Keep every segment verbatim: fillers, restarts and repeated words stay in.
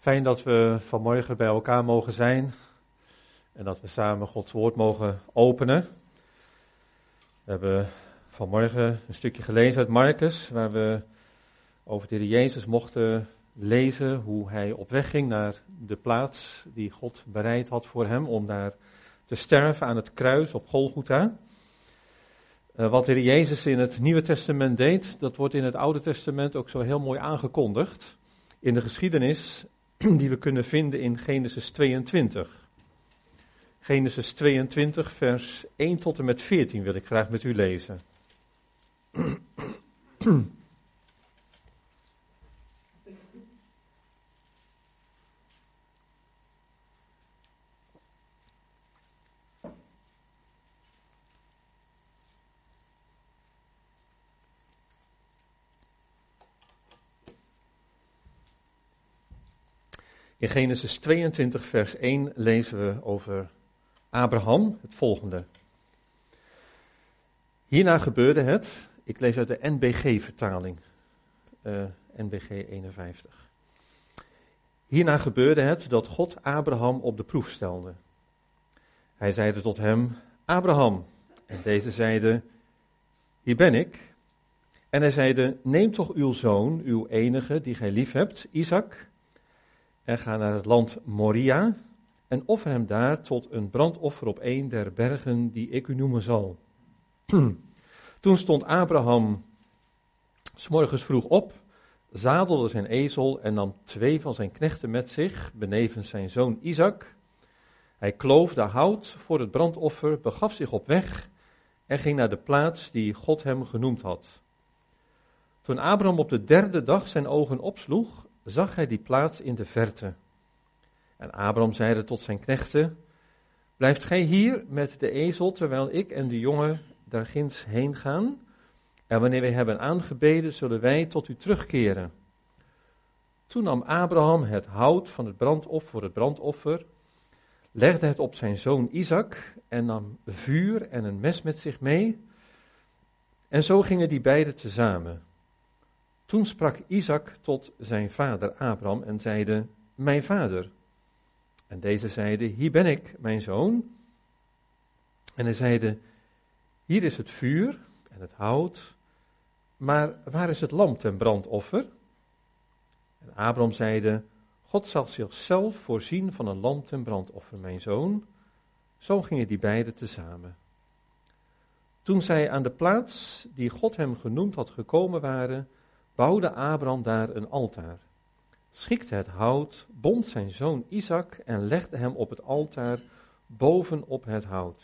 Fijn dat we vanmorgen bij elkaar mogen zijn en dat we samen Gods woord mogen openen. We hebben vanmorgen een stukje gelezen uit Marcus, waar we over de Heer Jezus mochten lezen hoe hij op weg ging naar de plaats die God bereid had voor hem om daar te sterven aan het kruis op Golgotha. Uh, wat de Heer Jezus in het Nieuwe Testament deed, dat wordt in het Oude Testament ook zo heel mooi aangekondigd in de geschiedenis die we kunnen vinden in Genesis tweeëntwintig. Genesis tweeëntwintig, vers één tot en met veertien wil ik graag met u lezen. In Genesis tweeëntwintig, vers één lezen we over Abraham het volgende. Hierna gebeurde het, ik lees uit de N B G-vertaling, uh, N B G eenenvijftig. Hierna gebeurde het dat God Abraham op de proef stelde. Hij zeide tot hem, Abraham, en deze zeide, hier ben ik. En hij zeide, neem toch uw zoon, uw enige, die gij lief hebt, Isaac, en ga naar het land Moria en offer hem daar tot een brandoffer op een der bergen die ik u noemen zal. Toen stond Abraham 's morgens vroeg op, zadelde zijn ezel en nam twee van zijn knechten met zich, benevens zijn zoon Isaac. Hij kloof de hout voor het brandoffer, begaf zich op weg en ging naar de plaats die God hem genoemd had. Toen Abraham op de derde dag zijn ogen opsloeg, zag hij die plaats in de verte. En Abraham zeide tot zijn knechten, blijft gij hier met de ezel, terwijl ik en de jongen daar ginds heen gaan? En wanneer wij hebben aangebeden, zullen wij tot u terugkeren. Toen nam Abraham het hout van het brandoffer voor het brandoffer, legde het op zijn zoon Isaac en nam vuur en een mes met zich mee. En zo gingen die beiden tezamen. Toen sprak Isaac tot zijn vader Abraham en zeide, mijn vader. En deze zeide, hier ben ik, mijn zoon. En hij zeide, hier is het vuur en het hout, maar waar is het lam ten brandoffer? En Abraham zeide, God zal zichzelf voorzien van een lam ten brandoffer, mijn zoon. Zo gingen die beiden tezamen. Toen zij aan de plaats die God hem genoemd had gekomen waren, bouwde Abraham daar een altaar, schikte het hout, bond zijn zoon Isaac en legde hem op het altaar bovenop het hout.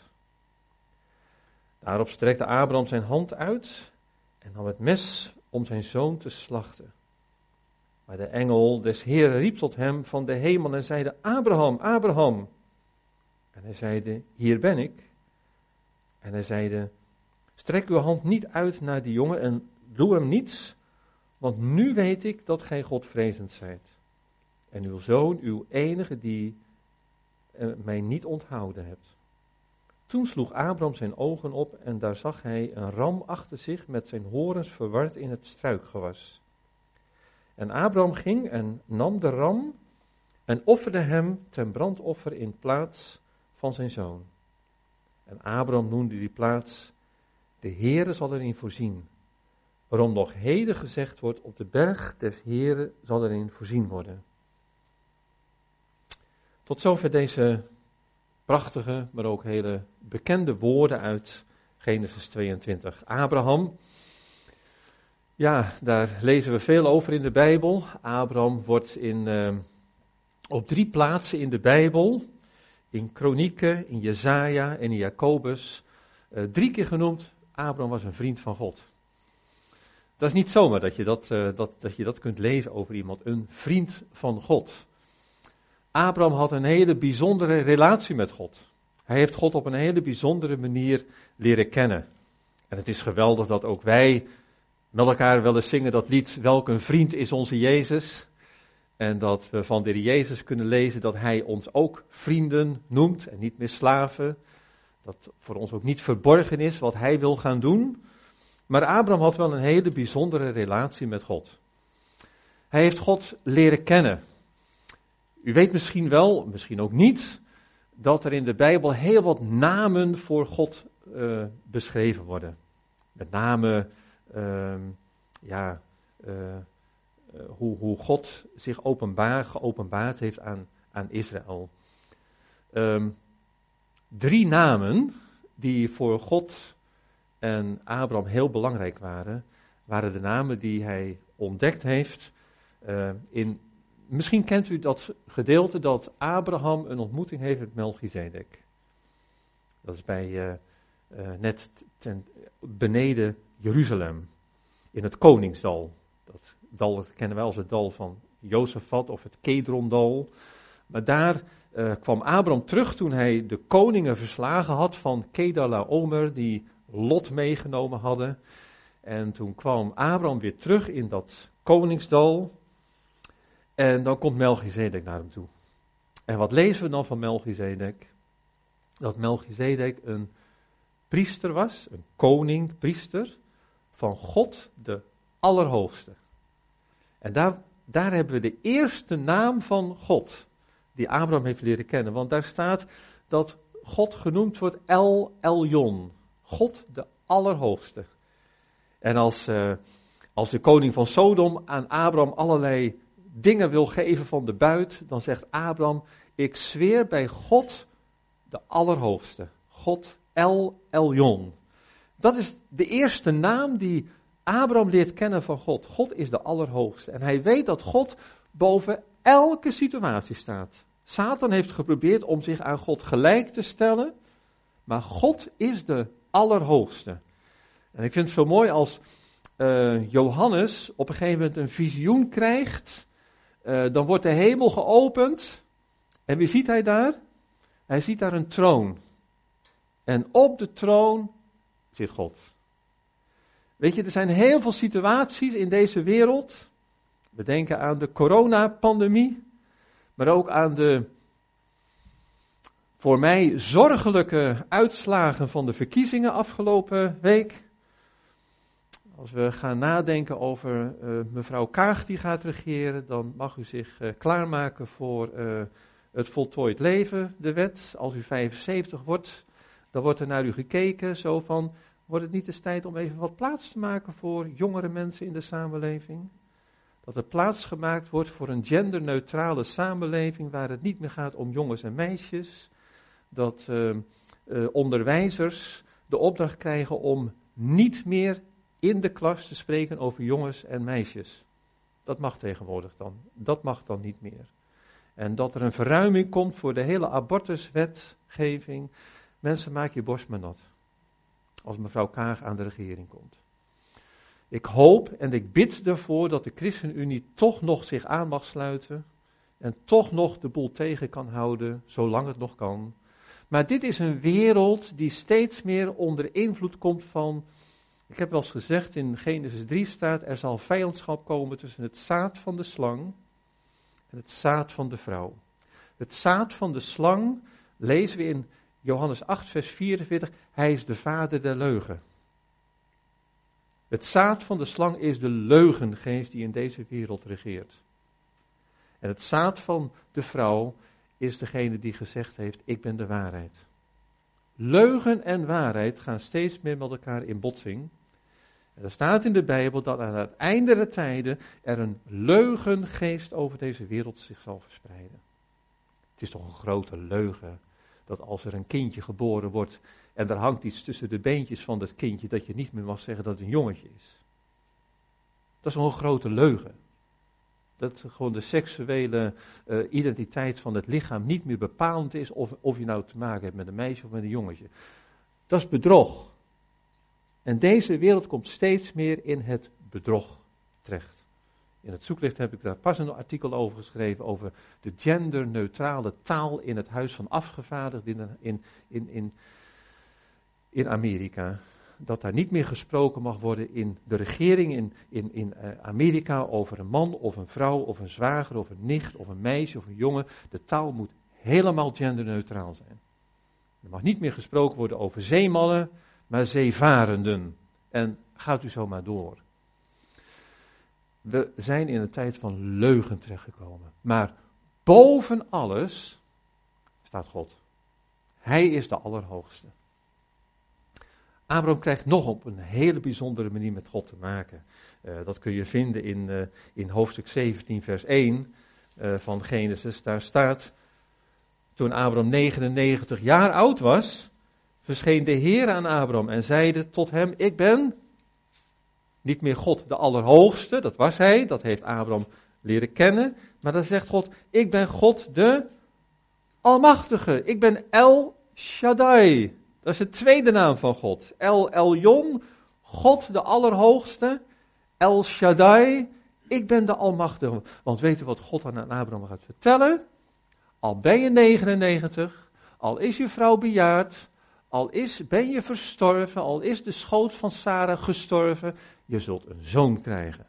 Daarop strekte Abraham zijn hand uit en nam het mes om zijn zoon te slachten. Maar de engel des Heeren riep tot hem van de hemel en zeide, Abraham, Abraham. En hij zeide, hier ben ik. En hij zeide, strek uw hand niet uit naar die jongen en doe hem niets, want nu weet ik dat gij Godvrezend zijt. En uw zoon, uw enige, die uh, mij niet onthouden hebt. Toen sloeg Abraham zijn ogen op en daar zag hij een ram achter zich met zijn horens verward in het struikgewas. En Abraham ging en nam de ram en offerde hem ten brandoffer in plaats van zijn zoon. En Abraham noemde die plaats, de Heere zal erin voorzien. Waarom nog heden gezegd wordt, op de berg des Heeren zal erin voorzien worden. Tot zover deze prachtige, maar ook hele bekende woorden uit Genesis tweeëntwintig. Abraham, ja, daar lezen we veel over in de Bijbel. Abraham wordt in, uh, op drie plaatsen in de Bijbel, in Kronieken, in Jesaja en in Jacobus, uh, drie keer genoemd, Abraham was een vriend van God. Dat is niet zomaar dat je dat, uh, dat, dat je dat kunt lezen over iemand, een vriend van God. Abraham had een hele bijzondere relatie met God. Hij heeft God op een hele bijzondere manier leren kennen. En het is geweldig dat ook wij met elkaar willen zingen dat lied, welk een vriend is onze Jezus. En dat we van de Heer Jezus kunnen lezen dat hij ons ook vrienden noemt en niet meer slaven. Dat voor ons ook niet verborgen is wat hij wil gaan doen. Maar Abraham had wel een hele bijzondere relatie met God. Hij heeft God leren kennen. U weet misschien wel, misschien ook niet, dat er in de Bijbel heel wat namen voor God uh, beschreven worden. Met name uh, ja, uh, uh, hoe, hoe God zich openbaar, geopenbaard heeft aan, aan Israël. Um, drie namen die voor God en Abraham heel belangrijk waren, waren de namen die hij ontdekt heeft uh, in... Misschien kent u dat gedeelte dat Abraham een ontmoeting heeft met Melchizedek. Dat is bij uh, uh, net ten, beneden Jeruzalem, in het Koningsdal. Dat dal dat kennen wij als het dal van Jozefat of het Kedrondal. Maar daar uh, kwam Abraham terug toen hij de koningen verslagen had van Kedalaomer, die Lot meegenomen hadden. En toen kwam Abraham weer terug in dat Koningsdal. En dan komt Melchizedek naar hem toe. En wat lezen we dan van Melchizedek? Dat Melchizedek een priester was, een koning, priester, van God de Allerhoogste. En daar, daar hebben we de eerste naam van God, die Abraham heeft leren kennen. Want daar staat dat God genoemd wordt El Elyon, God de Allerhoogste. En als, uh, als de koning van Sodom aan Abraham allerlei dingen wil geven van de buit, dan zegt Abraham, ik zweer bij God de Allerhoogste, God El Elyon. Dat is de eerste naam die Abraham leert kennen van God. God is de Allerhoogste. En hij weet dat God boven elke situatie staat. Satan heeft geprobeerd om zich aan God gelijk te stellen, maar God is de Allerhoogste. En ik vind het zo mooi als uh, Johannes op een gegeven moment een visioen krijgt. Uh, dan wordt de hemel geopend. En wie ziet hij daar? Hij ziet daar een troon. En op de troon zit God. Weet je, er zijn heel veel situaties in deze wereld. We denken aan de coronapandemie. Maar ook aan de voor mij zorgelijke uitslagen van de verkiezingen afgelopen week. Als we gaan nadenken over uh, mevrouw Kaag die gaat regeren, dan mag u zich uh, klaarmaken voor uh, het voltooid leven, de wet. Als u vijfenzeventig wordt, dan wordt er naar u gekeken, zo van, wordt het niet eens tijd om even wat plaats te maken voor jongere mensen in de samenleving? Dat er plaats gemaakt wordt voor een genderneutrale samenleving waar het niet meer gaat om jongens en meisjes. Dat uh, uh, onderwijzers de opdracht krijgen om niet meer in de klas te spreken over jongens en meisjes. Dat mag tegenwoordig dan. Dat mag dan niet meer. En dat er een verruiming komt voor de hele abortuswetgeving. Mensen, maak je borst maar nat. Als mevrouw Kaag aan de regering komt. Ik hoop en ik bid ervoor dat de ChristenUnie toch nog zich aan mag sluiten. En toch nog de boel tegen kan houden, zolang het nog kan. Maar dit is een wereld die steeds meer onder invloed komt van... Ik heb wel eens gezegd, in Genesis drie staat, er zal vijandschap komen tussen het zaad van de slang en het zaad van de vrouw. Het zaad van de slang lezen we in Johannes acht vers vierenveertig, hij is de vader der leugen. Het zaad van de slang is de leugengeest die in deze wereld regeert. En het zaad van de vrouw is degene die gezegd heeft, ik ben de waarheid. Leugen en waarheid gaan steeds meer met elkaar in botsing. En er staat in de Bijbel dat aan het einde der tijden er een leugengeest over deze wereld zich zal verspreiden. Het is toch een grote leugen dat als er een kindje geboren wordt en er hangt iets tussen de beentjes van dat kindje, dat je niet meer mag zeggen dat het een jongetje is. Dat is toch een grote leugen. Dat gewoon de seksuele uh, identiteit van het lichaam niet meer bepalend is of, of je nou te maken hebt met een meisje of met een jongetje. Dat is bedrog. En deze wereld komt steeds meer in het bedrog terecht. In het zoeklicht heb ik daar pas een artikel over geschreven over de genderneutrale taal in het Huis van Afgevaardigden in, in, in, in Amerika. Dat daar niet meer gesproken mag worden in de regering in, in, in uh, Amerika over een man of een vrouw of een zwager of een nicht of een meisje of een jongen. De taal moet helemaal genderneutraal zijn. Er mag niet meer gesproken worden over zeemannen, maar zeevarenden. En gaat u zo maar door. We zijn in een tijd van leugen terechtgekomen. Maar boven alles staat God. Hij is de Allerhoogste. Abraham krijgt nog op een hele bijzondere manier met God te maken. Uh, dat kun je vinden in, uh, in hoofdstuk zeventien, vers één uh, van Genesis. Daar staat, toen Abraham negenennegentig jaar oud was, verscheen de Heer aan Abraham en zeide tot hem, ik ben niet meer God de Allerhoogste, dat was hij, dat heeft Abraham leren kennen. Maar dan zegt God, ik ben God de Almachtige, ik ben El Shaddai. Dat is de tweede naam van God. El Elyon, God de Allerhoogste. El Shaddai, ik ben de Almachtige. Want weet u wat God aan Abraham gaat vertellen? Al ben je negenennegentig, al is je vrouw bejaard, al is, ben je verstorven, al is de schoot van Sarah gestorven, je zult een zoon krijgen.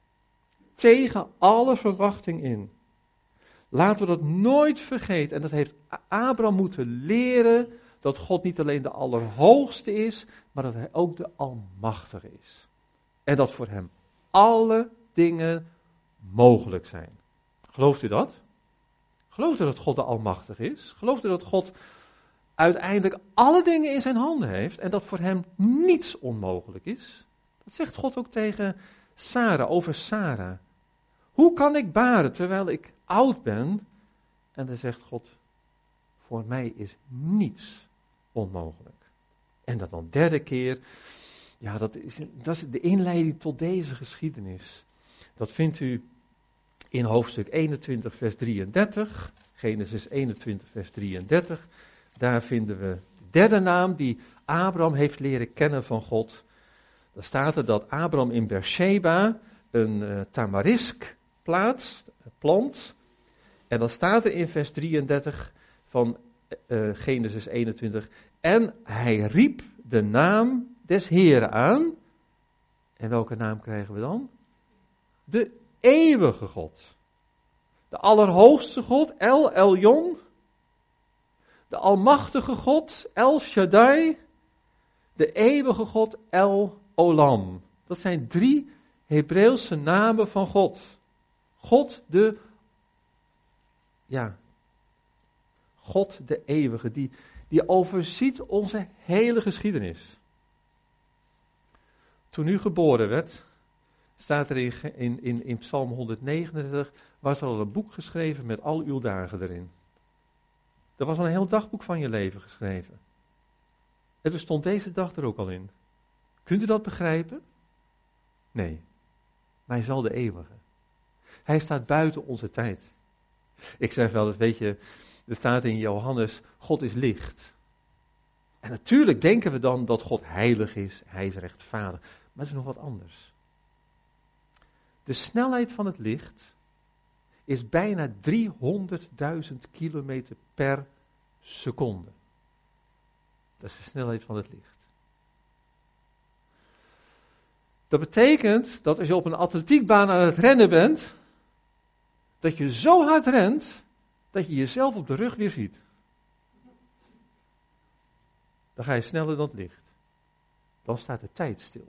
Tegen alle verwachting in. Laten we dat nooit vergeten. En dat heeft Abraham moeten leren, dat God niet alleen de Allerhoogste is, maar dat hij ook de Almachtige is. En dat voor hem alle dingen mogelijk zijn. Gelooft u dat? Gelooft u dat God de Almachtige is? Gelooft u dat God uiteindelijk alle dingen in zijn handen heeft en dat voor hem niets onmogelijk is? Dat zegt God ook tegen Sarah, over Sarah. Hoe kan ik baren terwijl ik oud ben? En dan zegt God, voor mij is niets onmogelijk. En dat dan derde keer, ja, dat is, dat is de inleiding tot deze geschiedenis. Dat vindt u in hoofdstuk eenentwintig, vers drieëndertig, Genesis eenentwintig, vers drieëndertig. Daar vinden we de derde naam die Abraham heeft leren kennen van God. Daar staat er dat Abraham in Beersheba een uh, tamarisk plaatst, plant. En dan staat er in vers drieëndertig van uh, Genesis eenentwintig. En hij riep de naam des Heeren aan. En welke naam krijgen we dan? De eeuwige God. De Allerhoogste God, El Elyon. De Almachtige God, El Shaddai. De eeuwige God, El Olam. Dat zijn drie Hebreeuwse namen van God. God de, ja, God de eeuwige, die, die overziet onze hele geschiedenis. Toen u geboren werd, staat er in, in, in, in Psalm honderdnegenendertig, was er al een boek geschreven met al uw dagen erin. Er was al een heel dagboek van je leven geschreven. En er stond deze dag er ook al in. Kunt u dat begrijpen? Nee, maar hij is wel de eeuwige. Hij staat buiten onze tijd. Ik zeg wel, dat weet je, er staat in Johannes, God is licht. En natuurlijk denken we dan dat God heilig is, hij is rechtvaardig. Maar het is nog wat anders. De snelheid van het licht is bijna driehonderdduizend kilometer per seconde. Dat is de snelheid van het licht. Dat betekent dat als je op een atletiekbaan aan het rennen bent, dat je zo hard rent, dat je jezelf op de rug weer ziet. Dan ga je sneller dan het licht. Dan staat de tijd stil.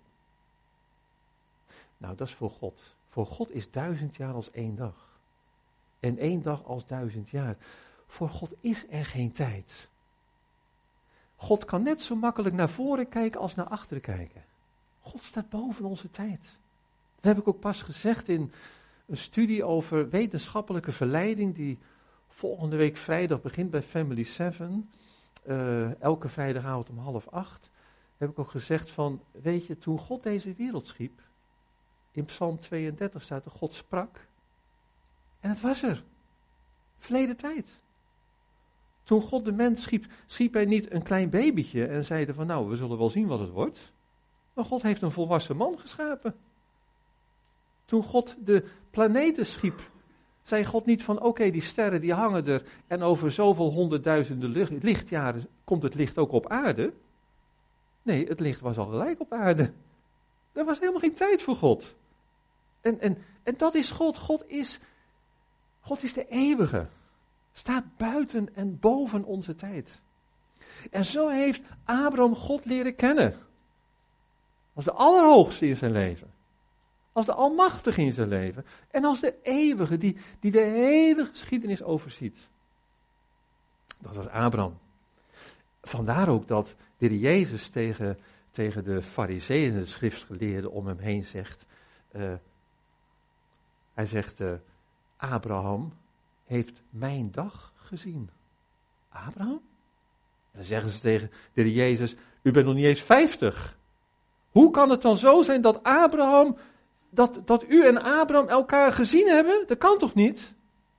Nou, dat is voor God. Voor God is duizend jaar als één dag. En één dag als duizend jaar. Voor God is er geen tijd. God kan net zo makkelijk naar voren kijken als naar achteren kijken. God staat boven onze tijd. Dat heb ik ook pas gezegd in een studie over wetenschappelijke verleiding die volgende week vrijdag begint bij Family seven. Uh, elke vrijdagavond om half acht. Heb ik ook gezegd van, weet je, toen God deze wereld schiep, in Psalm tweeëndertig staat er, God sprak. En het was er. Verleden tijd. Toen God de mens schiep, schiep hij niet een klein babytje en zeiden van, nou, we zullen wel zien wat het wordt. Maar God heeft een volwassen man geschapen. Toen God de planeten schiep, zei God niet van, oké, okay, die sterren die hangen er en over zoveel honderdduizenden lichtjaren komt het licht ook op aarde. Nee, het licht was al gelijk op aarde. Er was helemaal geen tijd voor God. En, en, en dat is God. God is, God is de eeuwige. Staat buiten en boven onze tijd. En zo heeft Abraham God leren kennen. Als de Allerhoogste in zijn leven. Als de Almachtige in zijn leven. En als de Eeuwige, die, die de hele geschiedenis overziet. Dat was Abraham. Vandaar ook dat de Heer Jezus tegen, tegen de Farizeeën en de schriftgeleerden om hem heen zegt. Uh, hij zegt, uh, Abraham heeft mijn dag gezien. Abraham? En dan zeggen ze tegen de Heer Jezus, u bent nog niet eens vijftig. Hoe kan het dan zo zijn dat Abraham, dat, dat u en Abraham elkaar gezien hebben? Dat kan toch niet?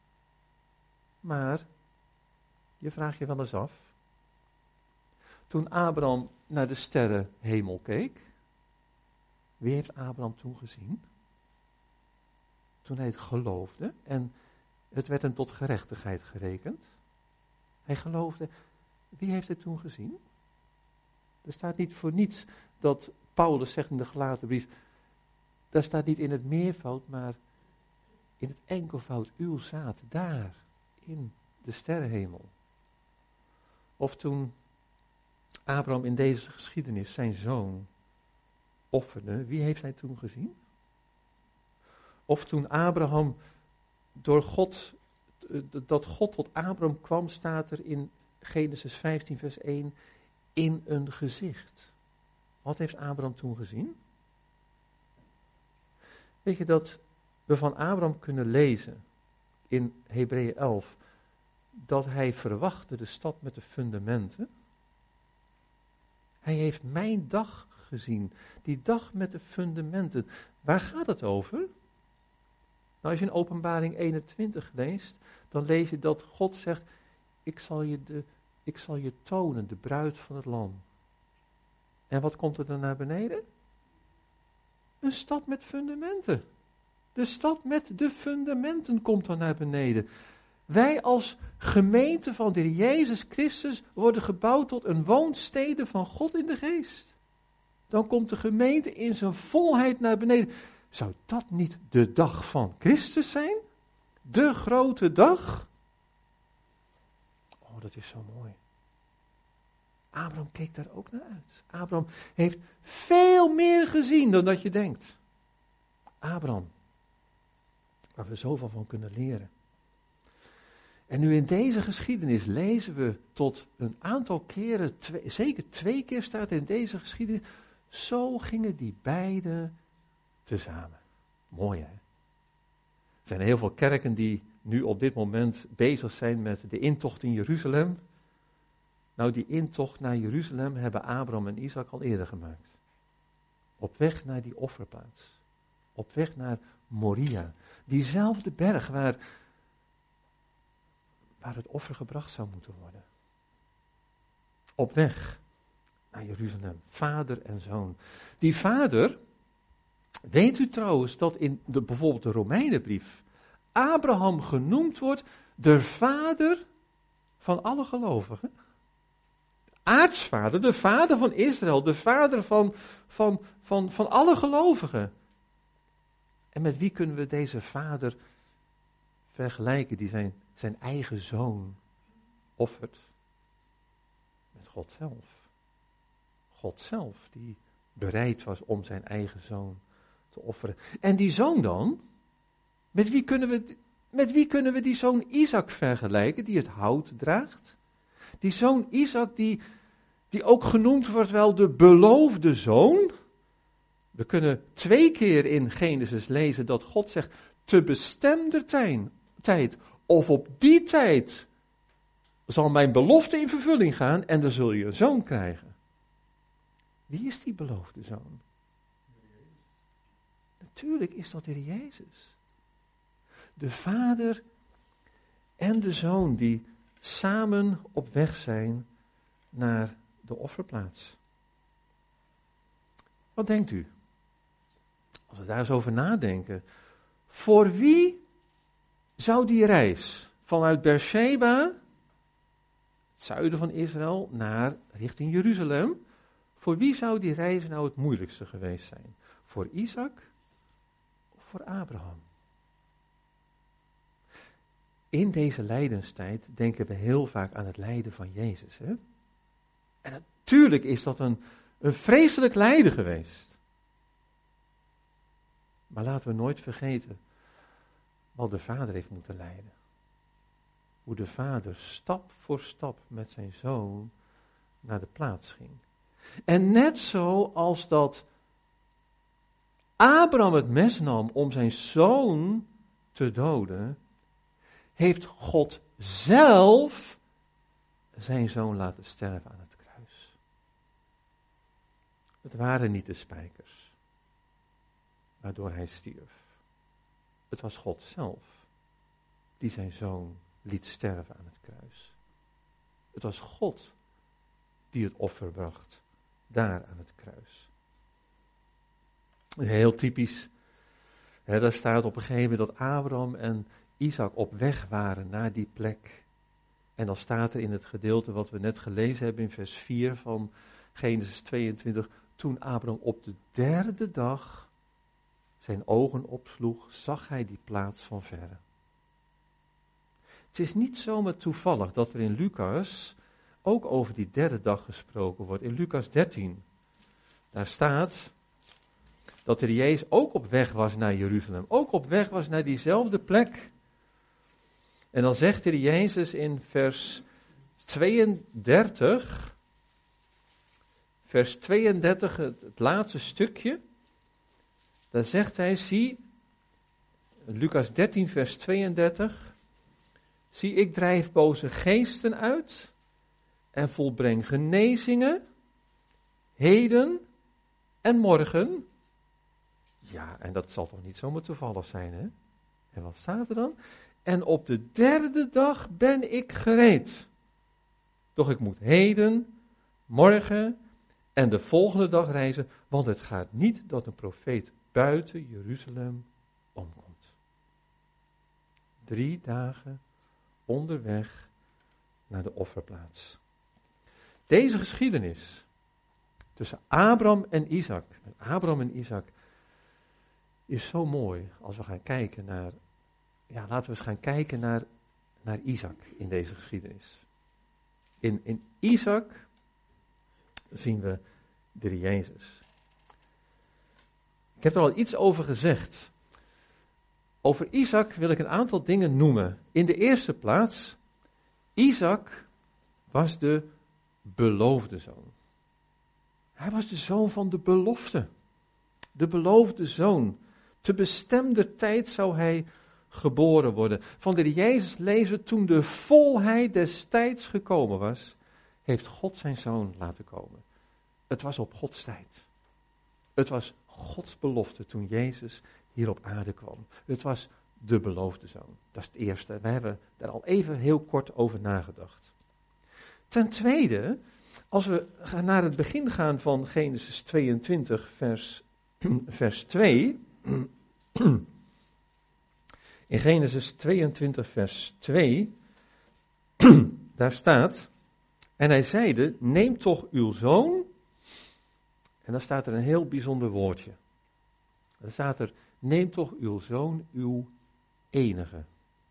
Maar, je vraagt je wel eens af. Toen Abraham naar de sterrenhemel keek, wie heeft Abraham toen gezien? Toen hij het geloofde en het werd hem tot gerechtigheid gerekend. Hij geloofde, wie heeft het toen gezien? Er staat niet voor niets dat Paulus zegt in de Galatenbrief, daar staat niet in het meervoud, maar in het enkelvoud, uw zaad, daar, in de sterrenhemel. Of toen Abraham in deze geschiedenis zijn zoon offerde, wie heeft hij toen gezien? Of toen Abraham door God, dat God tot Abraham kwam, staat er in Genesis vijftien vers één, in een gezicht. Wat heeft Abraham toen gezien? Weet je dat we van Abraham kunnen lezen in Hebreeën elf, dat hij verwachtte de stad met de fundamenten? Hij heeft mijn dag gezien, die dag met de fundamenten. Waar gaat het over? Nou, als je in Openbaring eenentwintig leest, dan lees je dat God zegt, ik zal je, de, ik zal je tonen, de bruid van het lam. En wat komt er dan naar beneden? Een stad met fundamenten. De stad met de fundamenten komt dan naar beneden. Wij als gemeente van de Heer Jezus Christus worden gebouwd tot een woonstede van God in de geest. Dan komt de gemeente in zijn volheid naar beneden. Zou dat niet de dag van Christus zijn? De grote dag? Oh, dat is zo mooi. Abraham keek daar ook naar uit. Abraham heeft veel meer gezien dan dat je denkt. Abraham, waar we zoveel van kunnen leren. En nu in deze geschiedenis lezen we tot een aantal keren, twee, zeker twee keer staat er in deze geschiedenis, zo gingen die beiden tezamen. Mooi hè? Er zijn heel veel kerken die nu op dit moment bezig zijn met de intocht in Jeruzalem. Nou, die intocht naar Jeruzalem hebben Abraham en Isaac al eerder gemaakt. Op weg naar die offerplaats. Op weg naar Moria. Diezelfde berg waar, waar het offer gebracht zou moeten worden. Op weg naar Jeruzalem. Vader en zoon. Die vader, weet u trouwens dat in de, bijvoorbeeld de Romeinenbrief Abraham genoemd wordt de vader van alle gelovigen? Aartsvader, de vader van Israël, de vader van, van, van, van alle gelovigen. En met wie kunnen we deze vader vergelijken die zijn, zijn eigen zoon offert? Met God zelf. God zelf, die bereid was om zijn eigen zoon te offeren. En die zoon dan, met wie kunnen we, met wie kunnen we die zoon Isaac vergelijken, die het hout draagt? Die zoon Isaac, die, die ook genoemd wordt wel de beloofde zoon. We kunnen twee keer in Genesis lezen dat God zegt, te bestemder tijd, of op die tijd zal mijn belofte in vervulling gaan en dan zul je een zoon krijgen. Wie is die beloofde zoon? Natuurlijk is dat de Heer Jezus. De vader en de zoon die samen op weg zijn naar de offerplaats. Wat denkt u? Als we daar eens over nadenken. Voor wie zou die reis vanuit Beersheba, het zuiden van Israël, naar richting Jeruzalem, voor wie zou die reis nou het moeilijkste geweest zijn? Voor Isaac of voor Abraham? In deze lijdenstijd denken we heel vaak aan het lijden van Jezus. Hè? En natuurlijk is dat een, een vreselijk lijden geweest. Maar laten we nooit vergeten wat de vader heeft moeten lijden. Hoe de vader stap voor stap met zijn zoon naar de plaats ging. En net zo als dat Abraham het mes nam om zijn zoon te doden, heeft God zelf zijn zoon laten sterven aan het kruis. Het waren niet de spijkers waardoor hij stierf. Het was God zelf die zijn zoon liet sterven aan het kruis. Het was God die het offer bracht daar aan het kruis. Heel typisch, hè, daar staat op een gegeven moment dat Abraham en Isaac op weg waren naar die plek. En dan staat er in het gedeelte wat we net gelezen hebben in vers vier van Genesis tweeëntwintig, toen Abraham op de derde dag zijn ogen opsloeg, zag hij die plaats van verre. Het is niet zomaar toevallig dat er in Lucas ook over die derde dag gesproken wordt. In Lucas dertien, daar staat dat de Jezus ook op weg was naar Jeruzalem. Ook op weg was naar diezelfde plek. En dan zegt de Jezus in vers tweeëndertig, vers tweeëndertig, het, het laatste stukje, daar zegt hij, zie, Lucas dertien vers tweeëndertig, zie, ik drijf boze geesten uit en volbreng genezingen, heden en morgen. Ja, en dat zal toch niet zomaar toevallig zijn, hè? En wat staat er dan? En op de derde dag ben ik gereed. Doch ik moet heden, morgen en de volgende dag reizen, want het gaat niet dat een profeet buiten Jeruzalem omkomt. Drie dagen onderweg naar de offerplaats. Deze geschiedenis tussen Abraham en Isaac, Abraham en Isaac, is zo mooi als we gaan kijken naar, ja, laten we eens gaan kijken naar, naar Isaac in deze geschiedenis. In, in Isaac zien we de Jezus. Ik heb er al iets over gezegd. Over Isaac wil ik een aantal dingen noemen. In de eerste plaats, Isaac was de beloofde zoon. Hij was de zoon van de belofte. De beloofde zoon. Te bestemde tijd zou hij geboren worden. Van de Jezus lezen we, toen de volheid des tijds gekomen was, heeft God zijn zoon laten komen. Het was op Gods tijd. Het was Gods belofte toen Jezus hier op aarde kwam. Het was de beloofde zoon. Dat is het eerste. We hebben daar al even heel kort over nagedacht. Ten tweede, als we naar het begin gaan van Genesis tweeëntwintig, vers, vers twee. In Genesis tweeëntwintig, vers twee, daar staat, en hij zeide, neem toch uw zoon, en dan staat er een heel bijzonder woordje. Dan staat er, neem toch uw zoon, uw enige.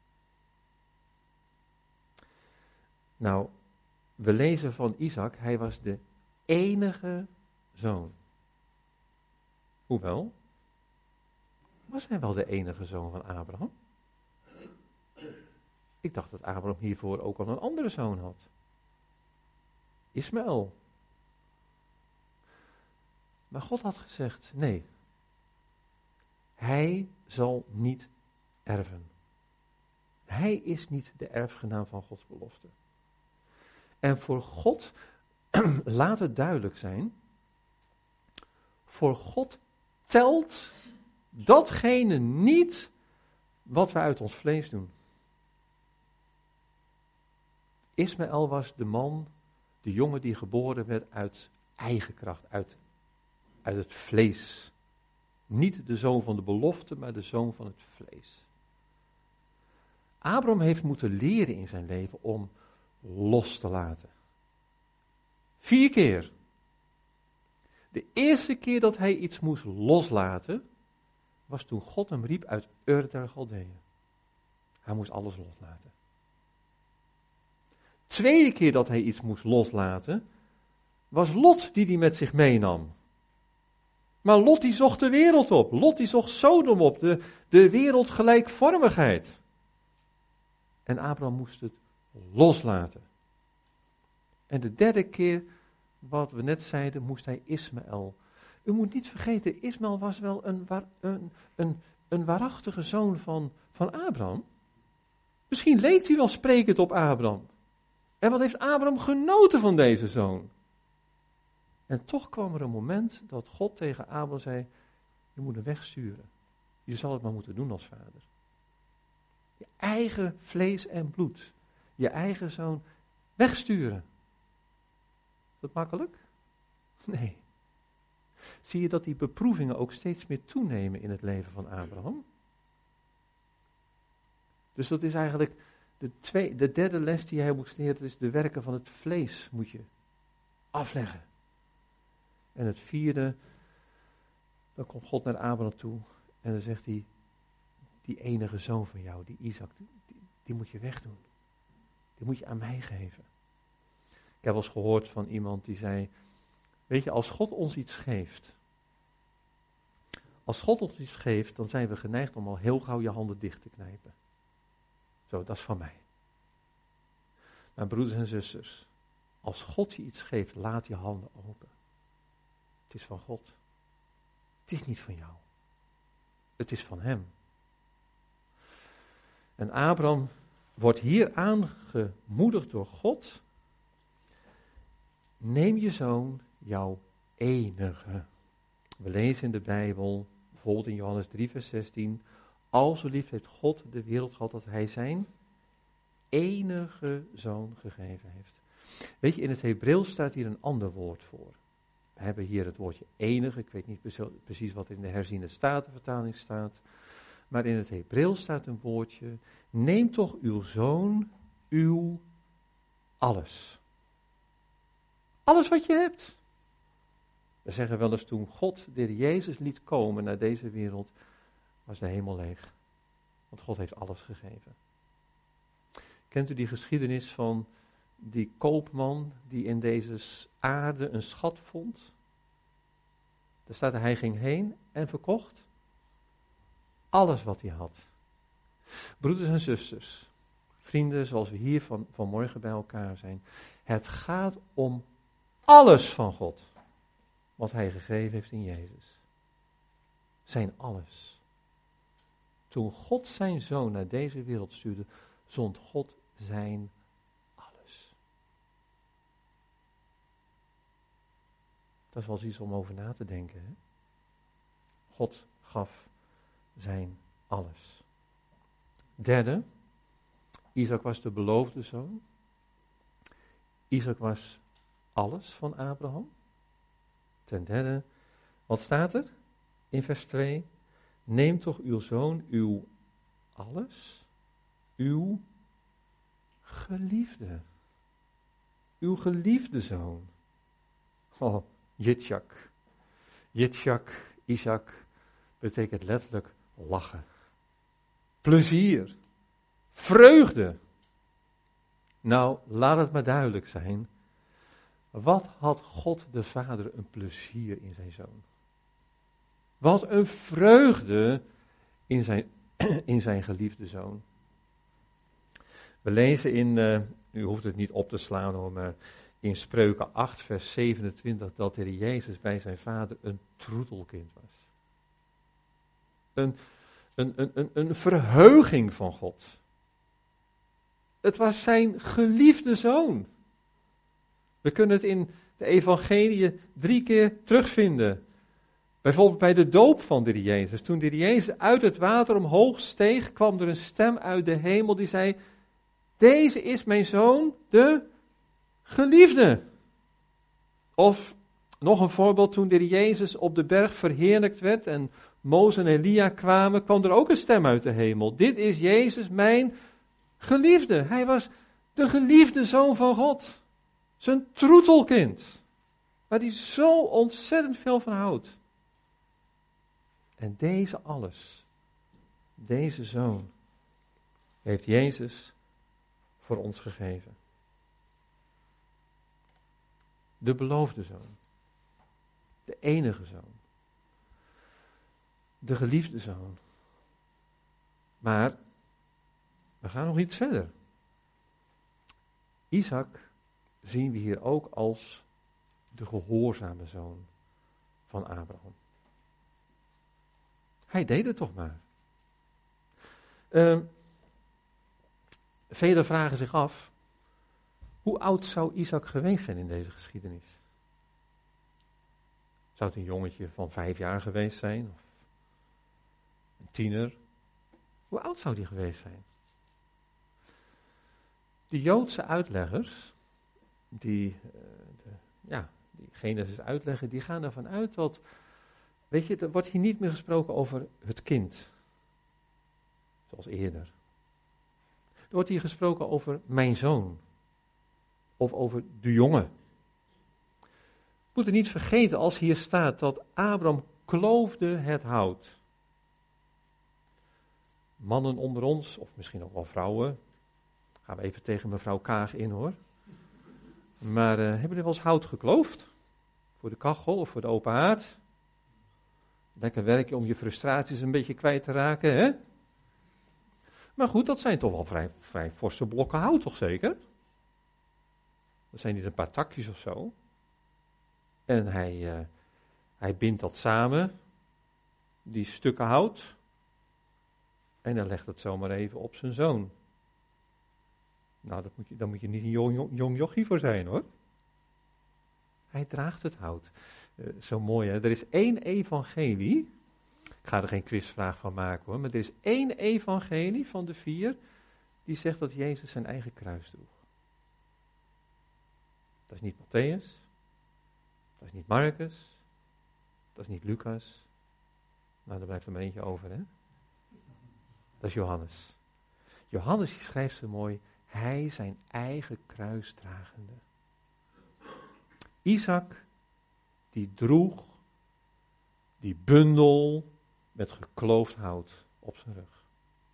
Nou, we lezen van Isaac, hij was de enige zoon. Hoewel, was hij wel de enige zoon van Abraham? Ik dacht dat Abraham hiervoor ook al een andere zoon had. Ismaël. Maar God had gezegd, nee. Hij zal niet erven. Hij is niet de erfgenaam van Gods belofte. En voor God, laat het duidelijk zijn, voor God telt datgene niet wat we uit ons vlees doen. Ismaël was de man, de jongen die geboren werd uit eigen kracht, uit, uit het vlees. Niet de zoon van de belofte, maar de zoon van het vlees. Abraham heeft moeten leren in zijn leven om los te laten. Vier keer. De eerste keer dat hij iets moest loslaten, was toen God hem riep uit Ur der Galdeeën. Hij moest alles loslaten. Tweede keer dat hij iets moest loslaten, was Lot die die met zich meenam. Maar Lot die zocht de wereld op. Lot die zocht Sodom op, de, de wereldgelijkvormigheid. En Abraham moest het loslaten. En de derde keer, wat we net zeiden, moest hij Ismaël. U moet niet vergeten, Ismaël was wel een, een, een, een waarachtige zoon van, van Abraham. Misschien leek hij wel sprekend op Abraham. En wat heeft Abraham genoten van deze zoon? En toch kwam er een moment dat God tegen Abraham zei, je moet hem wegsturen. Je zal het maar moeten doen als vader. Je eigen vlees en bloed, je eigen zoon wegsturen. Is dat makkelijk? Nee. Zie je dat die beproevingen ook steeds meer toenemen in het leven van Abraham? Dus dat is eigenlijk de, twee, de derde les die hij moest leren, is de werken van het vlees moet je afleggen. En het vierde, dan komt God naar Abraham toe en dan zegt hij, die enige zoon van jou, die Isaac, die, die moet je wegdoen. Die moet je aan mij geven. Ik heb wel eens gehoord van iemand die zei, weet je, als God ons iets geeft, als God ons iets geeft, dan zijn we geneigd om al heel gauw je handen dicht te knijpen. Zo, dat is van mij. Mijn broeders en zusters, als God je iets geeft, laat je handen open. Het is van God. Het is niet van jou. Het is van hem. En Abraham wordt hier aangemoedigd door God. Neem je zoon, jouw enige. We lezen in de Bijbel, bijvoorbeeld in Johannes drie vers zestien. Al zo lief heeft God de wereld gehad dat hij zijn enige zoon gegeven heeft. Weet je, in het Hebreeuws staat hier een ander woord voor. We hebben hier het woordje enige, ik weet niet precies wat in de herziene statenvertaling staat. Maar in het Hebreeuws staat een woordje, neem toch uw zoon, uw alles. Alles wat je hebt. We zeggen wel eens, toen God de Heer Jezus liet komen naar deze wereld, was de hemel leeg. Want God heeft alles gegeven. Kent u die geschiedenis van die koopman die in deze aarde een schat vond? Daar staat er, hij ging heen en verkocht alles wat hij had. Broeders en zusters, vrienden zoals we hier van, vanmorgen bij elkaar zijn. Het gaat om alles van God. Wat hij gegeven heeft in Jezus. Zijn alles. Toen God zijn zoon naar deze wereld stuurde, zond God zijn alles. Dat is wel eens iets om over na te denken. Hè? God gaf zijn alles. Derde, Isaac was de beloofde zoon. Isaac was alles van Abraham. Ten derde, wat staat er in vers twee? Neem toch uw zoon, uw alles, uw geliefde. Uw geliefde zoon. Oh, Yitzhak. Yitzhak, Isaac, betekent letterlijk lachen. Plezier. Vreugde. Nou, laat het maar duidelijk zijn. Wat had God de Vader een plezier in zijn zoon. Wat een vreugde in zijn, in zijn geliefde zoon. We lezen in, uh, u hoeft het niet op te slaan hoor, maar in Spreuken acht vers zevenentwintig dat de Heer Jezus bij zijn Vader een troetelkind was. Een, een, een, een, een verheuging van God. Het was zijn geliefde zoon. We kunnen het in de evangelie drie keer terugvinden. Bijvoorbeeld bij de doop van de Heer Jezus. Toen de Heer Jezus uit het water omhoog steeg, kwam er een stem uit de hemel die zei, deze is mijn zoon, de geliefde. Of nog een voorbeeld, toen de Heer Jezus op de berg verheerlijkt werd en Mozes en Elia kwamen, kwam er ook een stem uit de hemel. Dit is Jezus, mijn geliefde. Hij was de geliefde zoon van God. Zijn troetelkind. Waar hij zo ontzettend veel van houdt. En deze alles, deze zoon, heeft Jezus voor ons gegeven. De beloofde zoon. De enige zoon. de geliefde zoon. Maar we gaan nog iets verder. Isaac zien we hier ook als de gehoorzame zoon van Abraham. Hij deed het toch maar. Uh, velen vragen zich af, hoe oud zou Isaac geweest zijn in deze geschiedenis? Zou het een jongetje van vijf jaar geweest zijn? Of een tiener? Hoe oud zou die geweest zijn? De Joodse uitleggers, die, uh, de, ja, die Genesis uitleggen, die gaan ervan uit dat, weet je, er wordt hier niet meer gesproken over het kind, zoals eerder. Er wordt hier gesproken over mijn zoon, of over de jongen. We moeten niet vergeten als hier staat dat Abraham kloofde het hout. Mannen onder ons, of misschien ook wel vrouwen, gaan we even tegen mevrouw Kaag in hoor. Maar uh, hebben jullie wel eens hout gekloofd? Voor de kachel of voor de open haard? Lekker werkje om je frustraties een beetje kwijt te raken, hè? Maar goed, dat zijn toch wel vrij, vrij forse blokken hout, toch zeker? Dat zijn niet een paar takjes of zo. En hij, uh, hij bindt dat samen, die stukken hout. En hij legt het zomaar even op zijn zoon. Nou, dat moet je, daar moet je niet een jong, jong, jong jochie voor zijn, hoor. Hij draagt het hout. Uh, zo mooi, hè. Er is één evangelie. Ik ga er geen quizvraag van maken, hoor. Maar er is één evangelie van de vier die zegt dat Jezus zijn eigen kruis droeg. Dat is niet Matthäus. Dat is niet Marcus. Dat is niet Lucas. Nou, daar blijft er maar eentje over, hè. Dat is Johannes. Johannes die schrijft zo mooi, hij zijn eigen kruis dragende. Isaac, die droeg die bundel met gekloofd hout op zijn rug.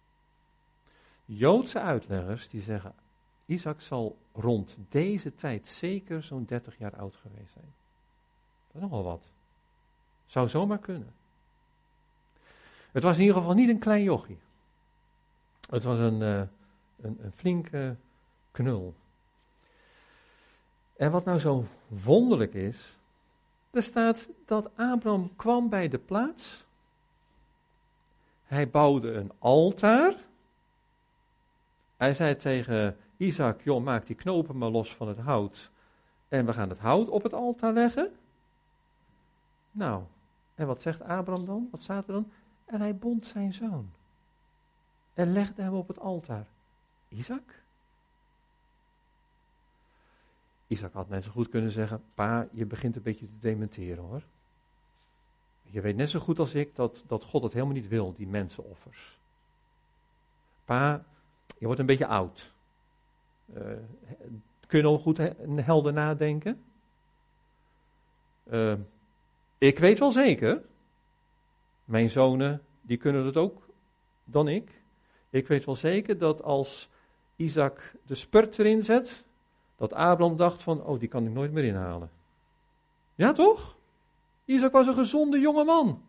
Joodse uitleggers die zeggen, Isaac zal rond deze tijd zeker zo'n dertig jaar oud geweest zijn. Dat is nogal wat. Zou zomaar kunnen. Het was in ieder geval niet een klein jochie. Het was een, uh, een, een flinke knul. En wat nou zo wonderlijk is, er staat dat Abraham kwam bij de plaats. Hij bouwde een altaar. Hij zei tegen Isaac, joh, maak die knopen maar los van het hout. En we gaan het hout op het altaar leggen. Nou, en wat zegt Abraham dan? Wat staat er dan? En hij bond zijn zoon. En legde hem op het altaar. Isaac? Isaac had net zo goed kunnen zeggen, pa, je begint een beetje te dementeren hoor. Je weet net zo goed als ik dat, dat God het helemaal niet wil, die mensenoffers. Pa, je wordt een beetje oud. Uh, kun je nog goed he- helder nadenken? Uh, ik weet wel zeker, mijn zonen, die kunnen het ook dan ik. Ik weet wel zeker dat als Isaac de spurt erin zet, dat Abraham dacht van, oh, die kan ik nooit meer inhalen. Ja, toch? Isaac was een gezonde jonge man.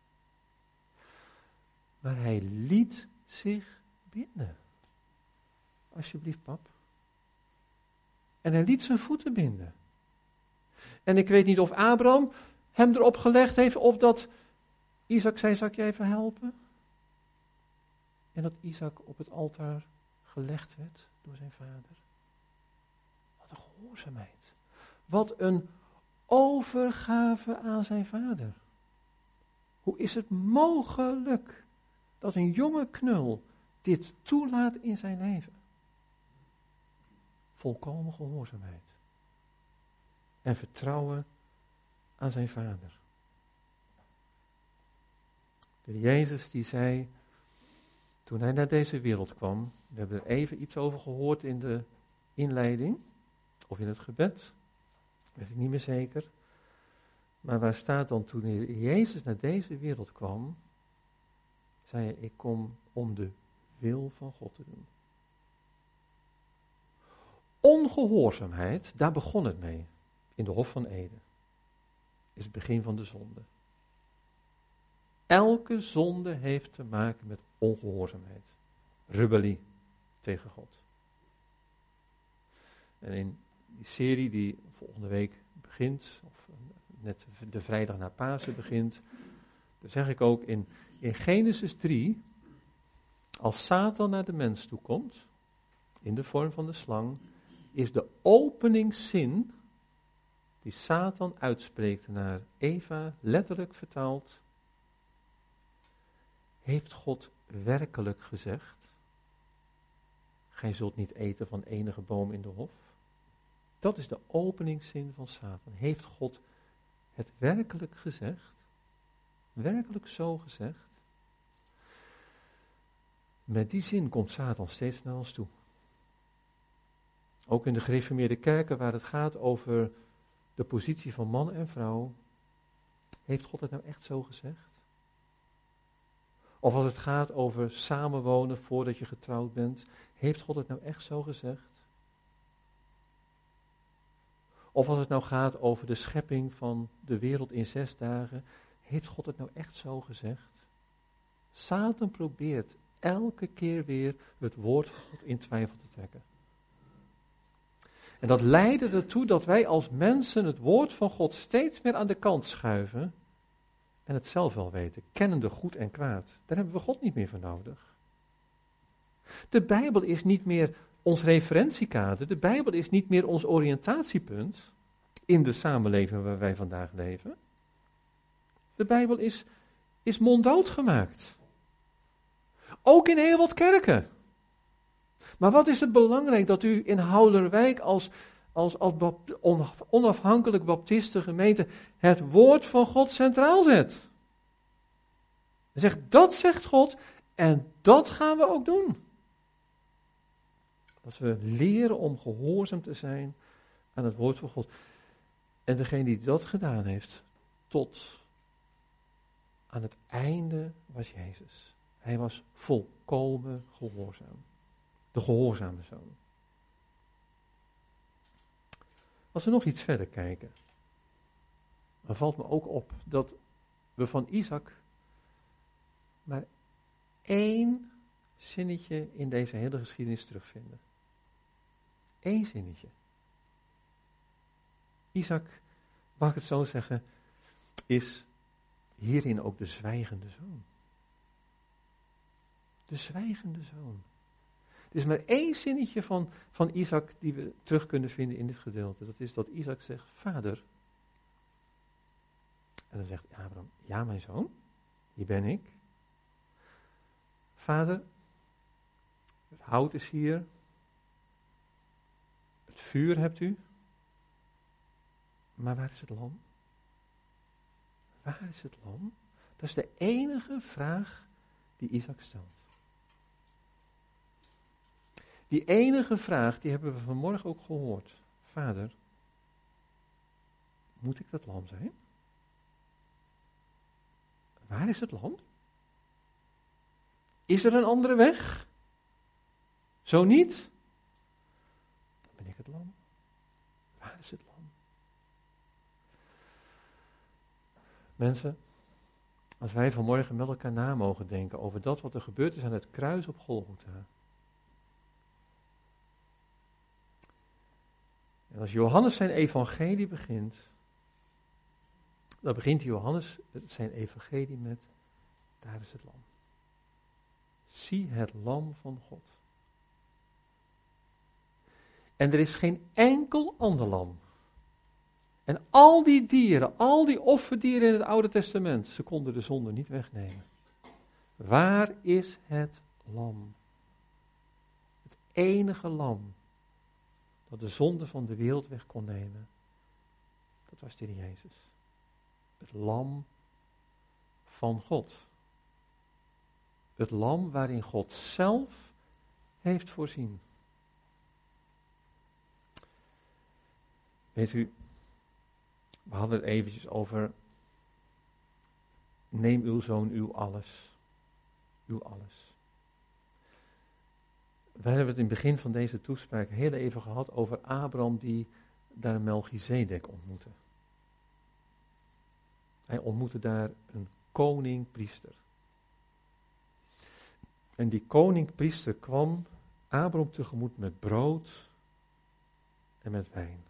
Maar hij liet zich binden. Alsjeblieft, pap. En hij liet zijn voeten binden. En ik weet niet of Abraham hem erop gelegd heeft, of dat Isaac zei, zal ik je even helpen? En dat Isaac op het altaar gelegd werd door zijn vader. Wat een gehoorzaamheid. Wat een overgave aan zijn vader. Hoe is het mogelijk dat een jonge knul dit toelaat in zijn leven? Volkomen gehoorzaamheid. En vertrouwen aan zijn vader. De Jezus die zei, toen hij naar deze wereld kwam, we hebben er even iets over gehoord in de inleiding, of in het gebed, weet ik niet meer zeker. Maar waar staat dan, toen Jezus naar deze wereld kwam, zei hij, ik kom om de wil van God te doen. Ongehoorzaamheid, daar begon het mee, in de Hof van Eden, is het begin van de zonde. Elke zonde heeft te maken met ongehoorzaamheid. Rebellie tegen God. En in die serie die volgende week begint, of net de vrijdag na Pasen begint, dan zeg ik ook in, in Genesis drie, als Satan naar de mens toe komt, in de vorm van de slang, is de openingszin die Satan uitspreekt naar Eva, letterlijk vertaald, heeft God werkelijk gezegd, gij zult niet eten van enige boom in de hof? Dat is de openingszin van Satan. Heeft God het werkelijk gezegd? Werkelijk zo gezegd? Met die zin komt Satan steeds naar ons toe. Ook in de gereformeerde kerken waar het gaat over de positie van man en vrouw, heeft God het nou echt zo gezegd? Of als het gaat over samenwonen voordat je getrouwd bent, heeft God het nou echt zo gezegd? Of als het nou gaat over de schepping van de wereld in zes dagen, heeft God het nou echt zo gezegd? Satan probeert elke keer weer het woord van God in twijfel te trekken. En dat leidde ertoe dat wij als mensen het woord van God steeds meer aan de kant schuiven en het zelf wel weten, kennende goed en kwaad. Daar hebben we God niet meer voor nodig. De Bijbel is niet meer ons referentiekader, de Bijbel is niet meer ons oriëntatiepunt in de samenleving waar wij vandaag leven. De Bijbel is, is monddood gemaakt. Ook in heel wat kerken. Maar wat is het belangrijk dat u in Houderwijk als, als, als onafhankelijk baptiste gemeente het woord van God centraal zet. En zegt, dat zegt God en dat gaan we ook doen. Dat we leren om gehoorzaam te zijn aan het woord van God. En degene die dat gedaan heeft, tot aan het einde was Jezus. Hij was volkomen gehoorzaam. De gehoorzame zoon. Als we nog iets verder kijken, dan valt me ook op dat we van Isaac maar één zinnetje in deze hele geschiedenis terugvinden. Eén zinnetje. Isaac, mag ik het zo zeggen, is hierin ook de zwijgende zoon. De zwijgende zoon. Er is maar één zinnetje van, van Isaac die we terug kunnen vinden in dit gedeelte. Dat is dat Isaac zegt, vader. En dan zegt Abraham, ja mijn zoon, hier ben ik. Vader, het hout is hier. Het vuur hebt u. Maar waar is het lam? Waar is het lam? Dat is de enige vraag die Isaac stelt. Die enige vraag, die hebben we vanmorgen ook gehoord. Vader, moet ik dat lam zijn? Waar is het lam? Is er een andere weg? Zo niet? Dan ben ik het lam. Waar is het lam? Mensen, als wij vanmorgen met elkaar na mogen denken over dat wat er gebeurd is aan het kruis op Golgotha. En als Johannes zijn evangelie begint, dan begint Johannes zijn evangelie met, daar is het lam. Zie het lam van God. En er is geen enkel ander lam. En al die dieren, al die offerdieren in het Oude Testament, ze konden de zonde niet wegnemen. Waar is het lam? Het enige lam dat de zonde van de wereld weg kon nemen, dat was de Heer Jezus. Het lam van God. Het lam waarin God zelf heeft voorzien. Weet u, we hadden het eventjes over, neem uw zoon, uw alles. Uw alles. We hebben het in het begin van deze toespraak heel even gehad over Abraham die daar Melchizedek ontmoette. Hij ontmoette daar een koning-priester. En die koning-priester kwam Abraham tegemoet met brood en met wijn.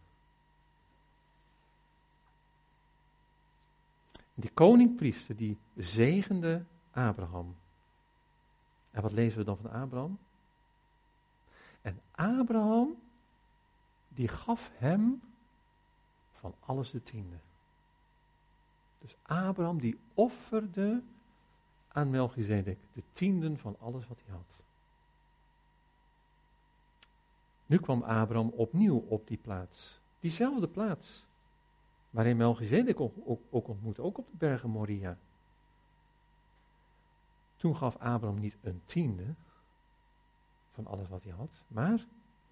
Die koning-priester die zegende Abraham. En wat lezen we dan van Abraham? En Abraham, die gaf hem van alles de tiende. Dus Abraham die offerde aan Melchizedek de tienden van alles wat hij had. Nu kwam Abraham opnieuw op die plaats. Diezelfde plaats. Waarin Melchizedek ook, ook, ook ontmoette, ook op de bergen Moria. Toen gaf Abraham niet een tiende van alles wat hij had, maar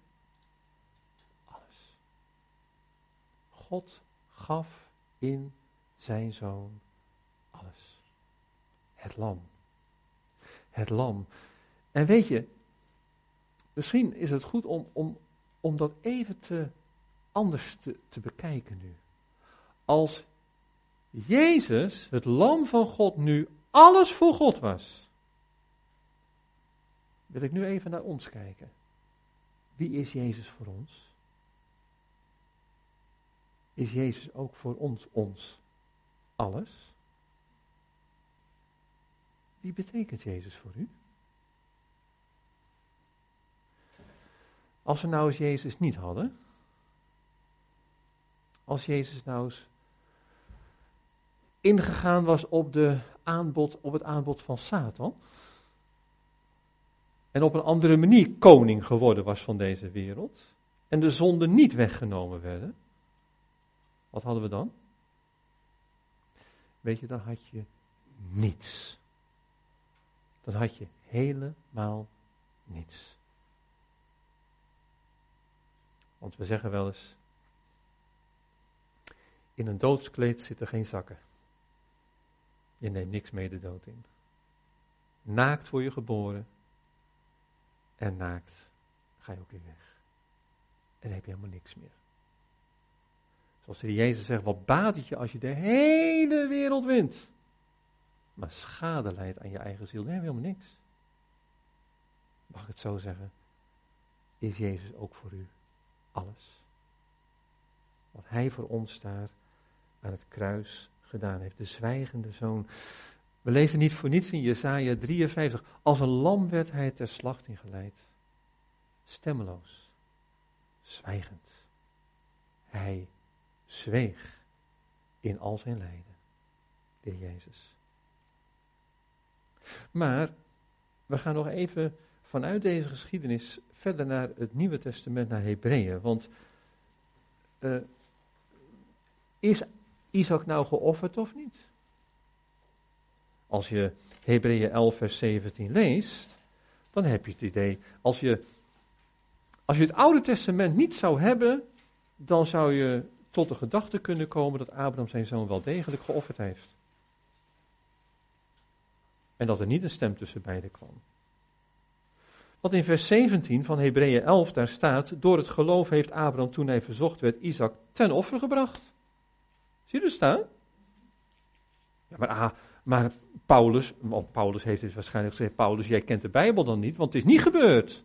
alles. God gaf in zijn zoon alles. Het lam. Het lam. En weet je, misschien is het goed om, om, om dat even te, anders te, te bekijken nu. Als Jezus, het lam van God, nu alles voor God was, wil ik nu even naar ons kijken. Wie is Jezus voor ons? Is Jezus ook voor ons ons alles? Wie betekent Jezus voor u? Als we nou eens Jezus niet hadden, als Jezus nou eens ingegaan was op, de aanbod, op het aanbod van Satan, en op een andere manier koning geworden was van deze wereld, en de zonden niet weggenomen werden, wat hadden we dan? Weet je, dan had je niets. Dan had je helemaal niets. Want we zeggen wel eens, in een doodskleed zitten geen zakken. Je neemt niks mee de dood in. Naakt word je geboren. En naakt ga je ook weer weg. En dan heb je helemaal niks meer. Zoals de Jezus zegt, wat baat het je als je de hele wereld wint, maar schade leidt aan je eigen ziel. Dan heb je helemaal niks. Mag ik het zo zeggen? Is Jezus ook voor u alles? Wat hij voor ons daar aan het kruis gedaan heeft. De zwijgende zoon. We lezen niet voor niets in Jesaja drieënvijftig. Als een lam werd hij ter slachting geleid. Stemmeloos. Zwijgend. Hij zweeg in al zijn lijden. De Heer Jezus. Maar we gaan nog even vanuit deze geschiedenis verder naar het Nieuwe Testament, naar Hebreeën. Want uh, is Isaac nou geofferd of niet? Als je Hebreeën elf vers zeventien leest, dan heb je het idee, als je, als je het Oude Testament niet zou hebben, dan zou je tot de gedachte kunnen komen dat Abraham zijn zoon wel degelijk geofferd heeft. En dat er niet een stem tussen beiden kwam. Want in vers zeventien van Hebreeën elf, daar staat, door het geloof heeft Abraham toen hij verzocht werd Isaac ten offer gebracht. Zie je er staan? Ja, maar, ah, maar Paulus, want Paulus heeft het waarschijnlijk gezegd, Paulus, jij kent de Bijbel dan niet, want het is niet gebeurd.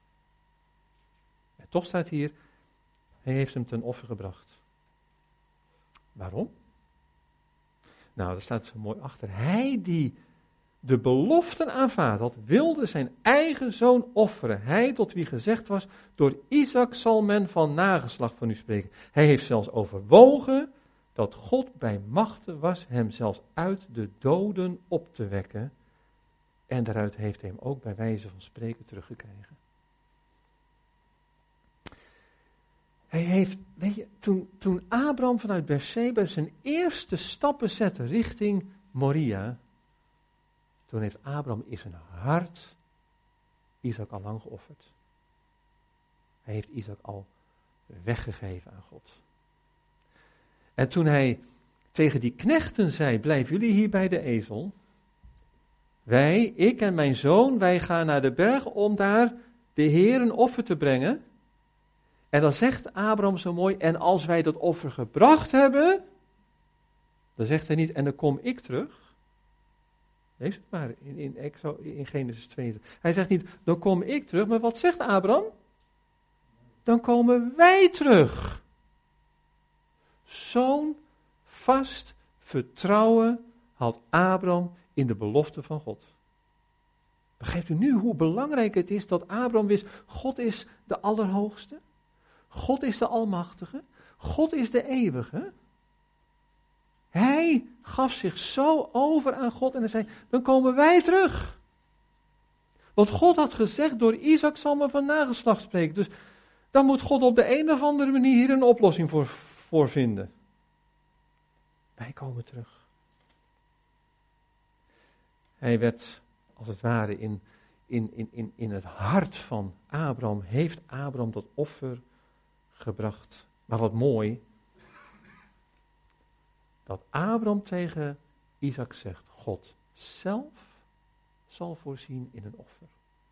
En toch staat hier, hij heeft hem ten offer gebracht. Waarom? Nou, daar staat zo mooi achter. Hij die de beloften aanvaard had, wilde zijn eigen zoon offeren. Hij tot wie gezegd was, door Isaac zal men van nageslacht van u spreken. Hij heeft zelfs overwogen dat God bij machte was hem zelfs uit de doden op te wekken. En daaruit heeft hij hem ook bij wijze van spreken teruggekregen. Hij heeft, weet je, toen, toen Abraham vanuit Beersheba zijn eerste stappen zette richting Moria, toen heeft Abraham in zijn hart Isaac al lang geofferd. Hij heeft Isaac al weggegeven aan God. En toen hij tegen die knechten zei, blijven jullie hier bij de ezel? Wij, ik en mijn zoon, wij gaan naar de berg om daar de Heer een offer te brengen. En dan zegt Abraham zo mooi, en als wij dat offer gebracht hebben, dan zegt hij niet, en dan kom ik terug. Lees het maar in, in, Exo, in Genesis twee. Hij zegt niet, dan kom ik terug, maar wat zegt Abraham? Dan komen wij terug. Zo'n vast vertrouwen had Abraham in de belofte van God. Begrijpt u nu hoe belangrijk het is dat Abraham wist, God is de Allerhoogste, God is de Almachtige, God is de Eeuwige. Hij gaf zich zo over aan God en hij zei, dan komen wij terug. Want God had gezegd, door Isaac zal men van nageslacht spreken. Dus dan moet God op de een of andere manier hier een oplossing voor, voor vinden. Wij komen terug. Hij werd, als het ware, in, in, in, in, in het hart van Abraham, heeft Abraham dat offer gebracht. Maar wat mooi, dat Abraham tegen Isaac zegt, God zelf zal voorzien in een offer.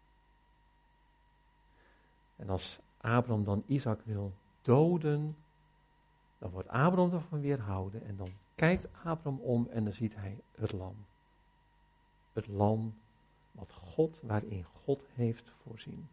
En als Abraham dan Isaac wil doden, dan wordt Abraham ervan weerhouden en dan kijkt Abraham om en dan ziet hij het lam. Het lam wat God, waarin God heeft voorzien.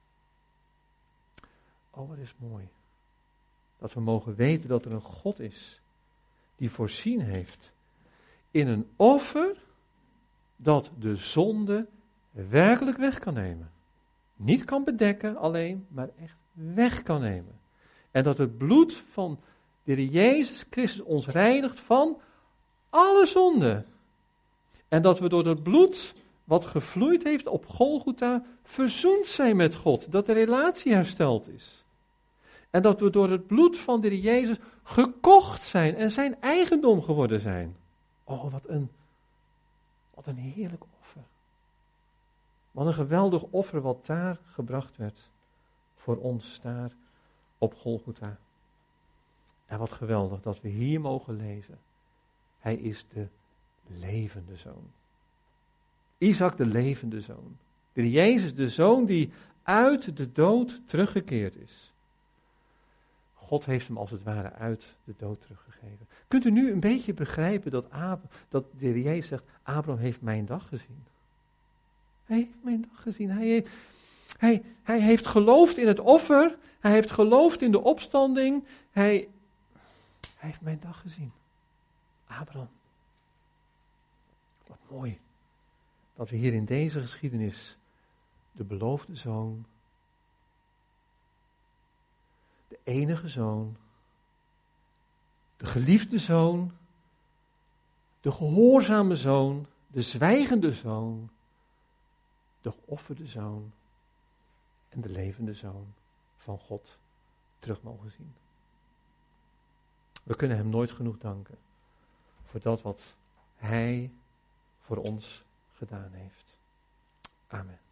Oh, wat is mooi. Dat we mogen weten dat er een God is die voorzien heeft in een offer dat de zonde werkelijk weg kan nemen. Niet kan bedekken alleen, maar echt weg kan nemen. En dat het bloed van de Heer Jezus Christus ons reinigt van alle zonde. En dat we door het bloed wat gevloeid heeft op Golgotha verzoend zijn met God. Dat de relatie hersteld is. En dat we door het bloed van de Heer Jezus gekocht zijn en zijn eigendom geworden zijn. Oh, wat een, wat een heerlijk offer. Wat een geweldig offer wat daar gebracht werd voor ons daar op Golgotha. En wat geweldig dat we hier mogen lezen. Hij is de levende zoon. Isaac de levende zoon. De Heer Jezus de zoon die uit de dood teruggekeerd is. God heeft hem als het ware uit de dood teruggegeven. Kunt u nu een beetje begrijpen dat, Ab- dat de Heer Jezus zegt, Abraham heeft mijn dag gezien. Hij heeft mijn dag gezien. Hij heeft, hij, hij heeft geloofd in het offer. Hij heeft geloofd in de opstanding. Hij, hij heeft mijn dag gezien. Abraham. Wat mooi. Dat we hier in deze geschiedenis de beloofde zoon, de enige zoon, de geliefde zoon, de gehoorzame zoon, de zwijgende zoon, de geofferde zoon en de levende zoon van God terug mogen zien. We kunnen hem nooit genoeg danken voor dat wat hij voor ons gedaan heeft. Amen.